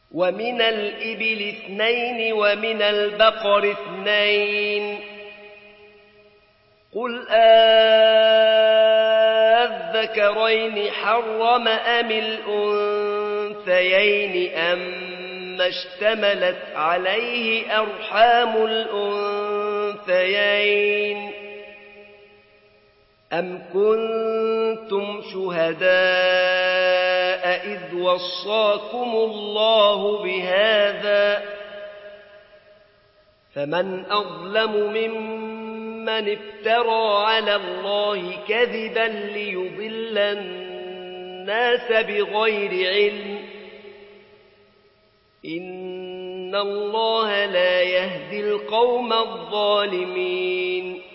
ومن الإبل 2 ومن البقر 2 قل أذكرين حرم أم الأنثيين أم اشتملت عليه أرحام الأنثيين أم كنتم شهداء إذ وصاكم الله بهذا فمن أظلم ممن افترى على الله كذبا ليضل الناس بغير علم إن الله لا يهدي القوم الظالمين